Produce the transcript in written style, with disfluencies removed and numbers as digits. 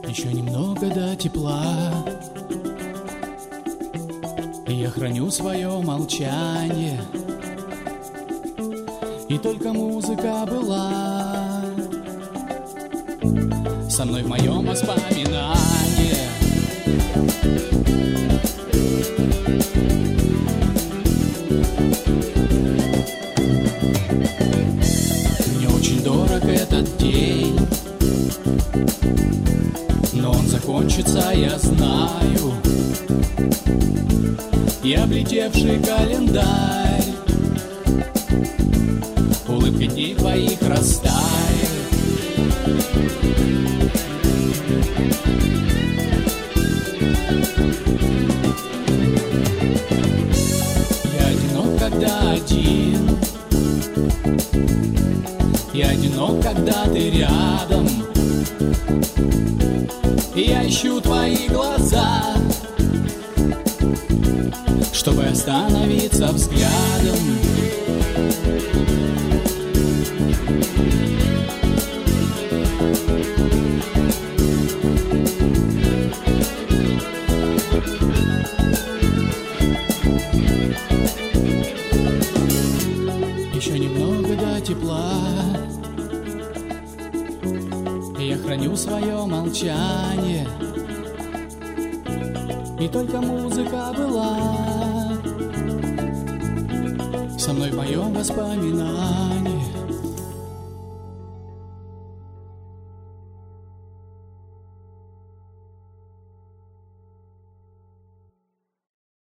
Еще немного до тепла, и я храню свое молчание, и только музыка была со мной в моем воспоминании. Мне очень дорог этот день, но он закончится, я знаю. И облетевший календарь улыбкой дней твоих растает. Я одинок, когда один, я одинок, когда ты рядом. Я ищу твои глаза, чтобы остановиться взглядом. Еще немного до тепла, и я храню свое молчание, и только музыка была со мной в моем воспоминании.